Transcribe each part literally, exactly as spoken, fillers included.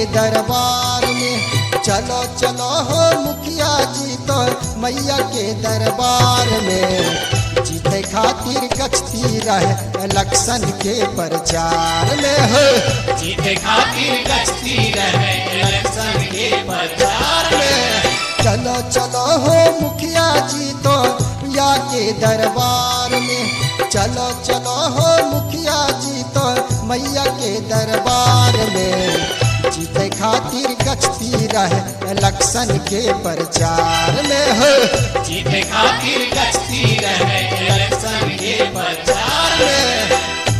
दरबार में। चलो चलो हो मुखिया जी तो मैया के दरबार में। जीते खातिर गचती रहे इलेक्शन के प्रचार में हो। जीते खातिर गचती रहे इलेक्शन के प्रचार में। चलो चलो हो मुखिया जी तो मैया के दरबार में। चलो चलो हो मुखिया जी तो मैया के दरबार में। जीते खातिर गचती रहे इलेक्शन के प्रचार में हो। जीते खातिर गचती रहे इलेक्शन के प्रचार में।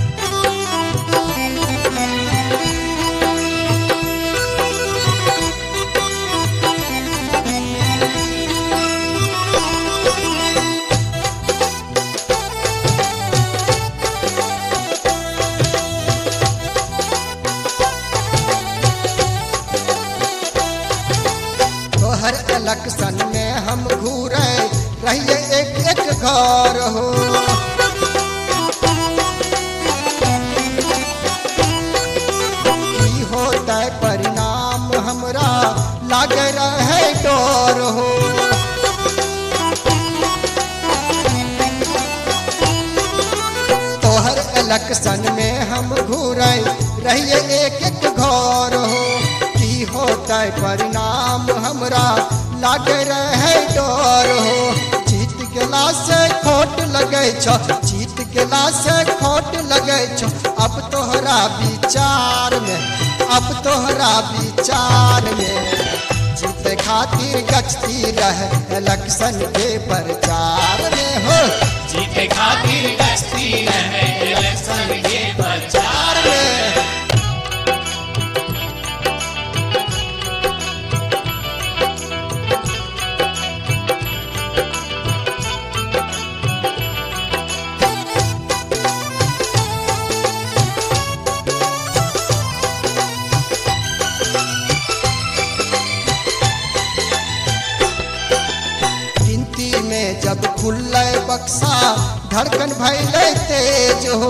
हर इलेक्शन में हम घूरे रहिए एक एक घर हो। की होता है परिणाम हमरा लागे रहे डर हो। तो हर इलेक्शन में हम घूरे रहिए एक एक घर हो। होता है परिणाम हमरा लागे रहे डर हो। जीत गेला से खोट लगे छो, जीत गेला से खोट लगे छो। अब तोहरा विचार में, अब तोहरा विचार में। जीते खातिर गचती रहे इलेक्शन के प्रचार में हो। जीते खातिर गचती रहे इलेक्शन के प्रचार में। जब खुले बक्सा धड़कन भैले तेज हो।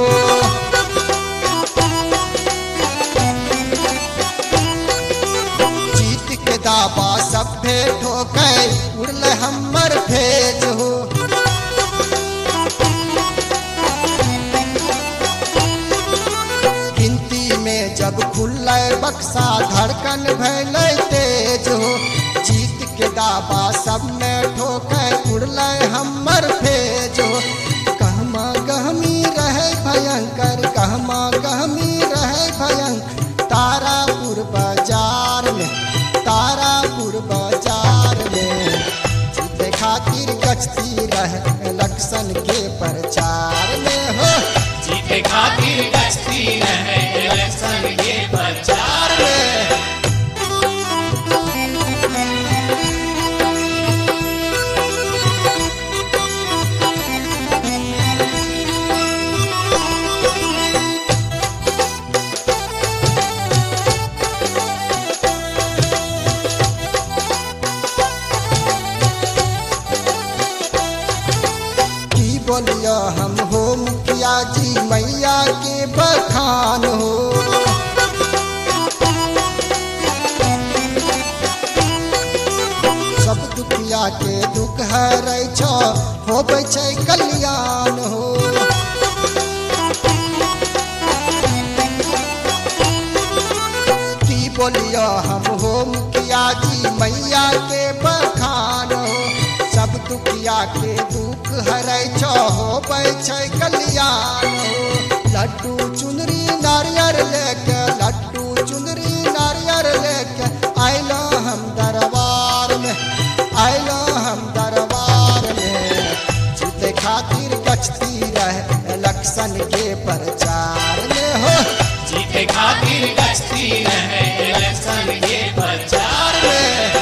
जीत के दावा सब भेंट हो गए उड़ले हमर भेज हो। गिनती में जब खुले बक्सा धड़कन भैले तेज हो। जीत के दावा सब में ठोके उड़ले हमर भेज हो। कहमा गहमी रहे भयंकर, कहमा गहमी रहे भयंकर। तारापुर बाजार में, तारापुर बाजार में। जीते खातिर गचती रहे इलेक्शन के प्रचार में हो। जीते खातिर गचती रहे इलेक्शन के प्रचार में। बोलियो हम हो मुखिया जी मैया के बखान हो। सब दुखिया के दुख हरै छो होबै छै कल्याण हो। की बोलियो हम हो मुखिया जी मैया के बखान हो। सब दुखिया के दुख हरै छो होबै छै कल्याण हो। लड्डू चुनरी नारियर लेके, लड्डू चुनरी नारियर लेके आइलो हम दरबार में, आइलो हम दरबार में। जीते खातिर गचती रहे इलेक्शन के प्रचार में हो। जीते खातिर गचती रहे इलेक्शन के प्रचार में।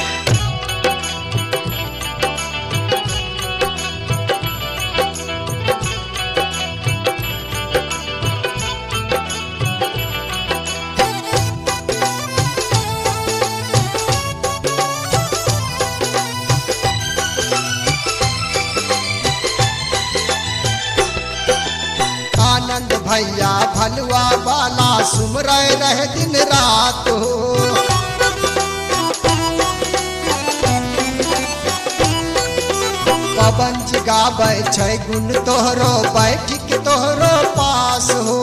भैया भलुआ वाला सुमरै रहे दिन रात हो। पवन जी गाबै छै गुण तोहरो बैठ के तोहरो पास हो।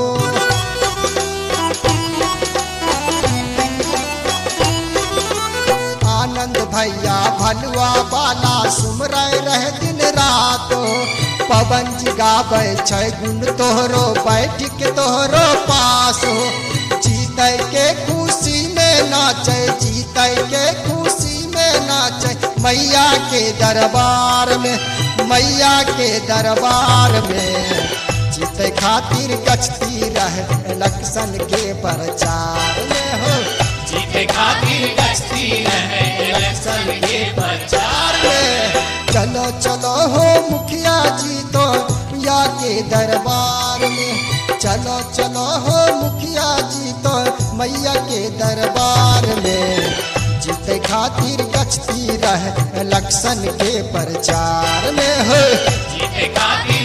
आनंद भैया भलुआ वाला सुमरै रहे दिन रात हो। पवन जी गाबै छै गुण तोहरो बैठ के तोहरो पास हो। जीतै के खुशी में नाचै जीतै के खुशी में नाचै मैया के दरबार में मैया के दरबार में। जीते खातिर गचती रहे इलेक्शन के प्रचार में हो। जीते खातिर गश्ती रहे इलेक्शन के प्रचार में। चलो चलो हो मुखिया जी तो मैया के दरबार में। चलो चलो हो मुखिया जी तो मैया के दरबार में। जीते खातिर गचती रहे इलेक्शन के प्रचार में हो। जीते खातिर